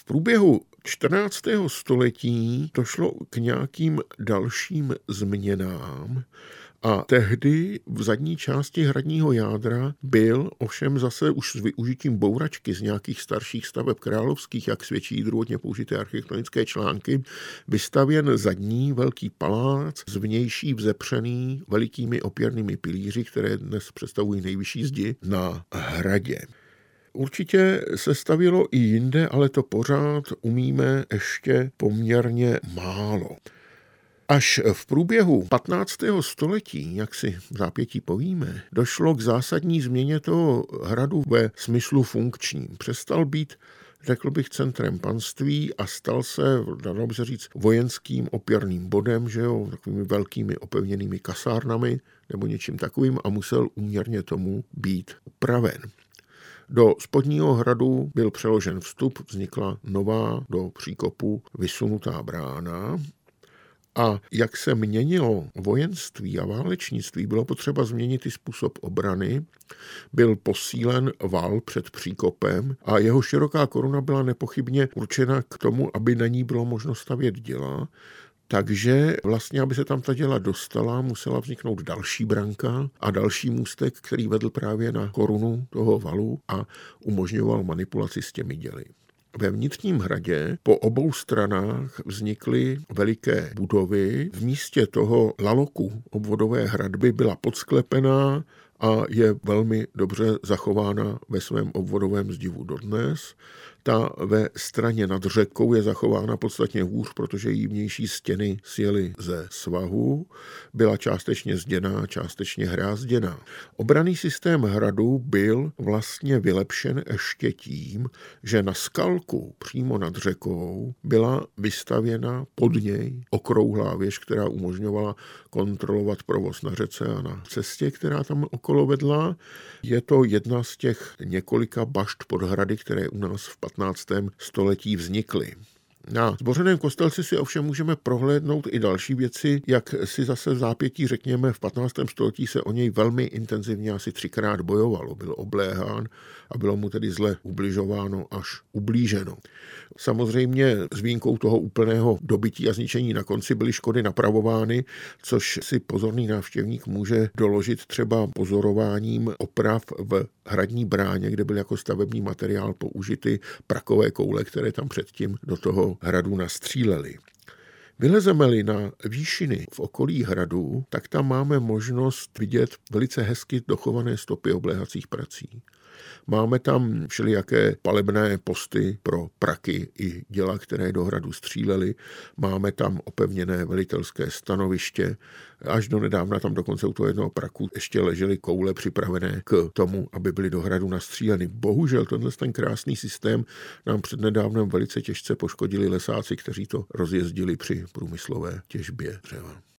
V průběhu 14. století došlo k nějakým dalším změnám a tehdy v zadní části hradního jádra byl ovšem zase už s využitím bouračky z nějakých starších staveb královských, jak svědčí druhotně použité architektonické články, vystavěn zadní velký palác, zvnější vzepřený velikými opěrnými pilíři, které dnes představují nejvyšší zdi na hradě. Určitě se stavělo i jinde, ale to pořád umíme ještě poměrně málo. Až v průběhu 15. století, jak si v zápětí povíme, došlo k zásadní změně toho hradu ve smyslu funkčním. Přestal být, řekl bych, centrem panství a stal se, dalo by se říct, vojenským opěrným bodem, že jo, takovými velkými opevněnými kasárnami nebo něčím takovým a musel úměrně tomu být upraven. Do spodního hradu byl přeložen vstup, vznikla nová do příkopu vysunutá brána. A jak se měnilo vojenství a válečnictví, bylo potřeba změnit i způsob obrany, byl posílen val před příkopem a jeho široká koruna byla nepochybně určena k tomu, aby na ní bylo možno stavět děla. Takže vlastně, aby se tam ta děla dostala, musela vzniknout další branka a další můstek, který vedl právě na korunu toho valu a umožňoval manipulaci s těmi děly. Ve vnitřním hradě po obou stranách vznikly veliké budovy. V místě toho laloku obvodové hradby byla podsklepená a je velmi dobře zachována ve svém obvodovém zdivu dodnes. Ta ve straně nad řekou je zachována podstatně hůř, protože její vnější stěny sjely ze svahu, byla částečně zděná, částečně hrázděná. Obranný systém hradu byl vlastně vylepšen ještě tím, že na skalku přímo nad řekou byla vystavěna pod něj okrouhlá věž, která umožňovala kontrolovat provoz na řece a na cestě, která tam okolo vedla. Je to jedna z těch několika bašt pod hrady, které u nás v 15. století vznikly. Na zbořeném kostelci si ovšem můžeme prohlédnout i další věci, jak si zase v zápětí řekněme v 15. století se o něj velmi intenzivně asi 3krát bojovalo. Byl obléhán a bylo mu tedy zle ubližováno až ublíženo. Samozřejmě s výjimkou toho úplného dobytí a zničení na konci byly škody napravovány, což si pozorný návštěvník může doložit třeba pozorováním oprav v hradní bráně, kde byly jako stavební materiál použity prakové koule, které tam předtím do toho hradu nastříleli. Vylezeme-li na výšiny v okolí hradu, tak tam máme možnost vidět velice hezky dochované stopy obléhacích prací. Máme tam všelijaké palebné posty pro praky i děla, které do hradu střílely. Máme tam opevněné velitelské stanoviště. Až do nedávna tam dokonce u toho jednoho praku ještě ležely koule připravené k tomu, aby byly do hradu nastříleny. Bohužel ten krásný systém nám přednedávnem velice těžce poškodili lesáci, kteří to rozjezdili při průmyslové těžbě dřeva.